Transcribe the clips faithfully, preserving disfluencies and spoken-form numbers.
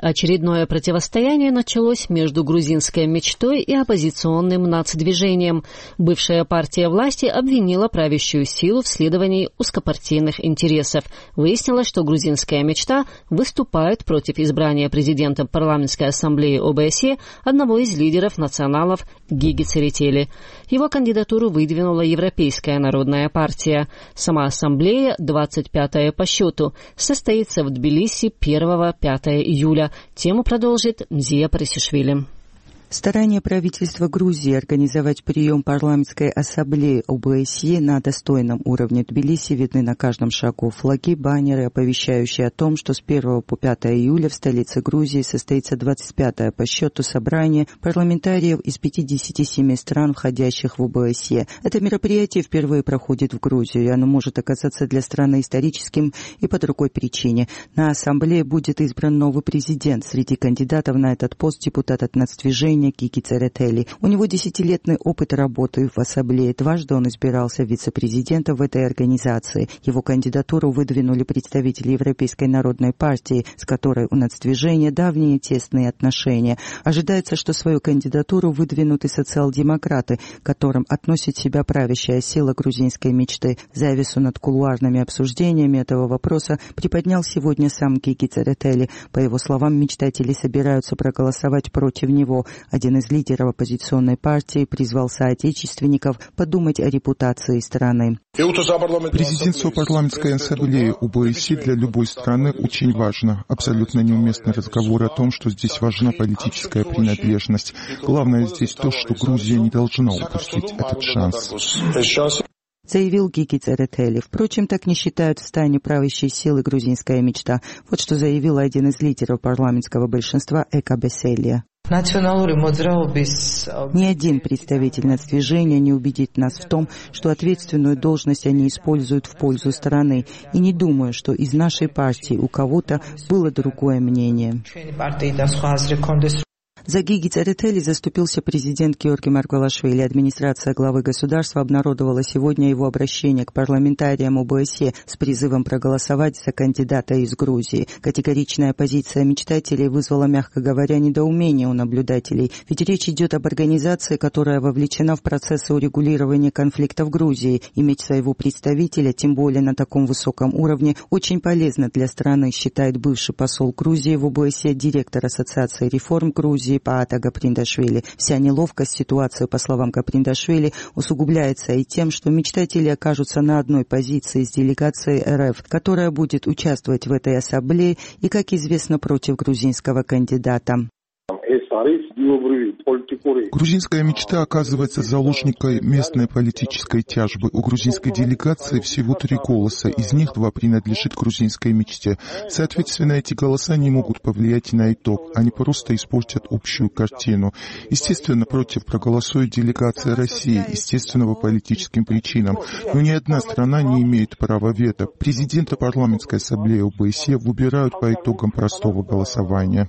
Очередное противостояние началось между грузинской мечтой и оппозиционным нацдвижением. Бывшая партия власти обвинила правящую силу в следовании узкопартийных интересов. Выяснилось, что грузинская мечта выступает против избрания президентом парламентской ассамблеи ОБСЕ одного из лидеров националов Гиги Церетели. Его кандидатуру выдвинула Европейская народная партия. Сама ассамблея, двадцать пятая по счету, состоится в Тбилиси первого-пятого июля. Тему продолжит Мзия Парисишвили. Старания правительства Грузии организовать прием парламентской ассамблеи ОБСЕ на достойном уровне Тбилиси видны на каждом шагу. Флаги, баннеры, оповещающие о том, что с первого по пятое июля в столице Грузии состоится двадцать пятое по счету собрание парламентариев из пятидесяти семи стран, входящих в ОБСЕ. Это мероприятие впервые проходит в Грузии, и оно может оказаться для страны историческим и по другой причине. На ассамблее будет избран новый президент. Среди кандидатов на этот пост депутат от нацдвижения Гиги Церетели. У него десятилетний опыт работы в ассамблее. Дважды он избирался вице-президентом в этой организации. Его кандидатуру выдвинули представители Европейской народной партии, с которой у нацдвижения давние тесные отношения. Ожидается, что свою кандидатуру выдвинут и социал-демократы, к которым относит себя правящая сила грузинской мечты. Завесу над кулуарными обсуждениями этого вопроса приподнял сегодня сам Гиги Церетели. По его словам, мечтатели собираются проголосовать против него. Один из лидеров оппозиционной партии призвал соотечественников подумать о репутации страны. Президентство парламентской ассамблеи ОБСЕ для любой страны очень важно. Абсолютно неуместны разговоры о том, что здесь важна политическая принадлежность. Главное здесь то, что Грузия не должна упустить этот шанс. Заявил Гиги Церетели. Впрочем, так не считают в стане правящей силы грузинская мечта. Вот что заявил один из лидеров парламентского большинства Эка Беселия. Ни один представитель нацдвижения не убедит нас в том, что ответственную должность они используют в пользу страны, и не думаю, что из нашей партии у кого-то было другое мнение. За Гиги Церетели заступился президент Георгий Маргвелашвили. Администрация главы государства обнародовала сегодня его обращение к парламентариям ОБСЕ с призывом проголосовать за кандидата из Грузии. Категоричная позиция мечтателей вызвала, мягко говоря, недоумение у наблюдателей. Ведь речь идет об организации, которая вовлечена в процессы урегулирования конфликта в Грузии. Иметь своего представителя, тем более на таком высоком уровне, очень полезно для страны, считает бывший посол Грузии в ОБСЕ, директор Ассоциации реформ Грузии Паата Гаприндашвили. Вся неловкость ситуации, по словам Гаприндашвили, усугубляется и тем, что мечтатели окажутся на одной позиции с делегацией РФ, которая будет участвовать в этой ассамблее и, как известно, против грузинского кандидата. Грузинская мечта оказывается заложникой местной политической тяжбы. У грузинской делегации всего три голоса, из них два принадлежит грузинской мечте. Соответственно, эти голоса не могут повлиять на итог, они просто испортят общую картину. Естественно, против проголосует делегация России, естественно, по политическим причинам. Но ни одна страна не имеет права вето. Президента парламентской ассамблеи ОБСЕ выбирают по итогам простого голосования.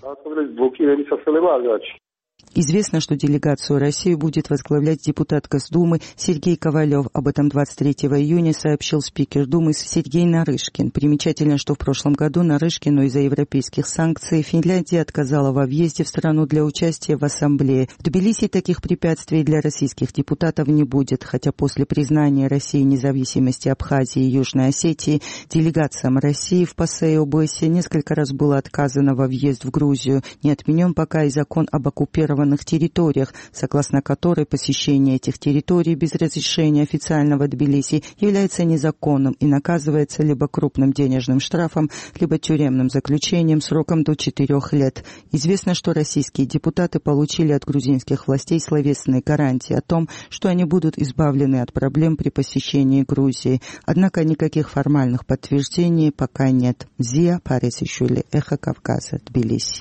Известно, что делегацию России будет возглавлять депутат Госдумы Сергей Ковалев. Об этом двадцать третьего июня сообщил спикер Думы Сергей Нарышкин. Примечательно, что в прошлом году Нарышкину из-за европейских санкций Финляндия отказала во въезде в страну для участия в ассамблее. В Тбилиси таких препятствий для российских депутатов не будет, хотя после признания России независимости Абхазии и Южной Осетии делегациям России в ПАСЕ и ОБСЕ несколько раз было отказано во въезд в Грузию. Не отменен пока и закон об оккупированных территориях, согласно которой посещение этих территорий без разрешения официального Тбилиси является незаконным и наказывается либо крупным денежным штрафом, либо тюремным заключением сроком до четырех лет. Известно, что российские депутаты получили от грузинских властей словесные гарантии о том, что они будут избавлены от проблем при посещении Грузии. Однако никаких формальных подтверждений пока нет. Мзия Парисишвили, Эхо Кавказа, Тбилиси.